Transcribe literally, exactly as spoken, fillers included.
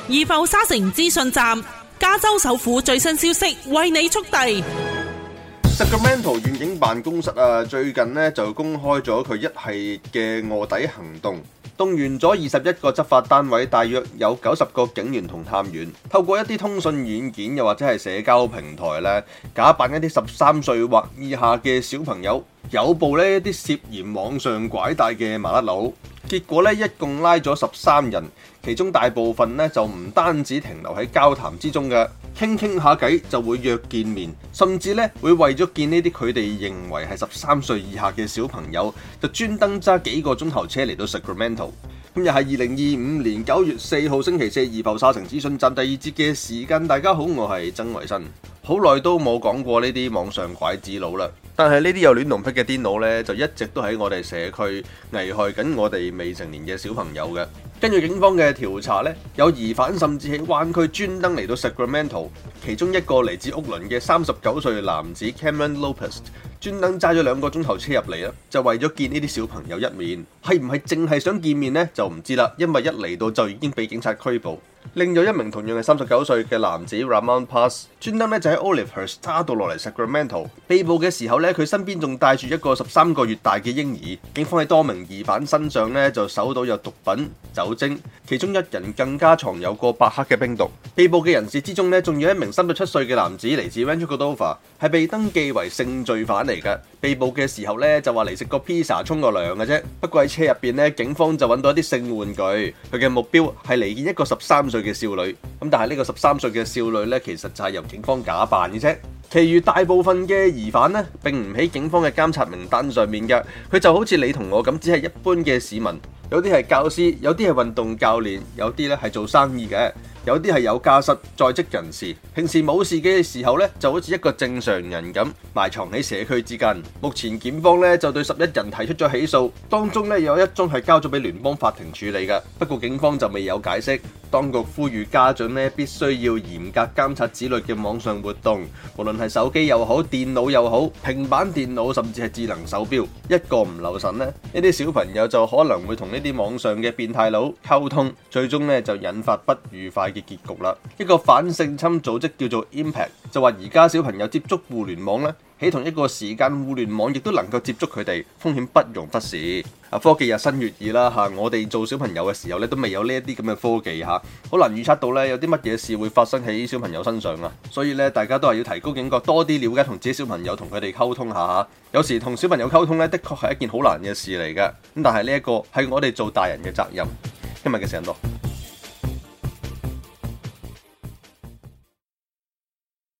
怡浮沙城資訊站，加州首府最新消息為你速遞。 Sacramento 縣警辦公室啊，最近呢就公開咗佢一系列嘅臥底行動，動員咗二十一個執法單位，大約有九十個警員同探員，透過一啲通訊軟件又或者係社交平台咧，假扮一啲十三歲或以下嘅小朋友，誘捕呢一啲涉嫌網上拐帶嘅麻甩佬。結果咧，一共拉咗十三人，其中大部分咧就唔單止停留喺交談之中嘅，傾傾下偈就會約見面，甚至咧會為咗見呢啲佢哋認為係十三歲以下嘅小朋友，就專登揸幾個鐘頭車嚟到 Sacramento。咁又係二零二五年九月四號星期四，怡浮沙城資訊站第二節嘅時間。大家好，我係曾維新。好耐都冇講過呢啲網上拐子佬啦，但係呢啲有戀童癖嘅癲佬呢，就一直都喺我哋社區危害緊我哋未成年嘅小朋友嘅。根據警方嘅調查呢，有疑犯甚至喺灣區專登嚟到 Sacramento， 其中一個嚟自屋崙嘅三十九歲男子 Cameron Lopez， 專登揸咗兩個鐘頭車入嚟啦，就為咗見呢啲小朋友一面。係唔係淨係想見面呢？就唔知啦，因為一嚟到就已經被警察拘捕。另有一名同樣係三十九歲嘅男子 Ramon Paz， 專登咧就喺 Olivehurst 揸到落嚟 Sacramento， 被捕嘅時候咧，佢身邊仲帶住一個十三個月大嘅嬰兒。警方喺多名疑犯身上咧就搜到有毒品、酒精，其中一人更加藏有過百克嘅冰毒。被捕嘅人士之中咧，仲有一名三十七歲嘅男子嚟自 Rancho Cordova， 係被登記為性罪犯嚟嘅。被捕嘅時候咧就話嚟食個 pizza 沖個涼嘅啫。不過喺車入邊咧，警方就揾到一啲性玩具，佢嘅目標係嚟見一個十三歲嘅少女。咁但係呢個十三歲嘅少女呢，其實就係由警方假扮嘅啫。其餘大部分嘅疑犯呢，並唔喺警方嘅監察名單上面嘅，佢就好似你同我咁，只係一般嘅市民。有啲係教師，有啲係運動教練，有啲咧係做生意嘅，有啲係有家室在職人士。平時冇事嘅時候咧，就好似一個正常人咁埋藏喺社區之間。目前檢方咧就對十一人提出咗起訴，當中咧有一宗係交咗俾聯邦法庭處理嘅。不過警方就未有解釋。當局呼籲家長咧必須要嚴格監察子女嘅網上活動，無論係手機又好、電腦又好、平板電腦甚至係智能手錶，一個唔留神咧，呢啲小朋友就可能會同呢啲網上嘅變態佬溝通，最終咧就引發不愉快嘅結局啦。一個反性侵組織叫做 Impact 就話而家小朋友接觸互聯網咧，喺同一個時間互聯網亦都能夠接觸佢哋，風險不容忽視。啊，科技日新月異啦嚇，我哋做小朋友嘅時候咧都未有呢一啲咁嘅科技嚇，好難預測到咧有啲乜嘢事會發生喺小朋友身上啊。所以咧大家都係要提高警覺，多啲了解同自己小朋友同佢哋溝通下嚇。有時同小朋友溝通咧，的確係一件好難嘅事嚟嘅。咁但係呢一個係我哋做大人嘅責任。今日嘅時間多。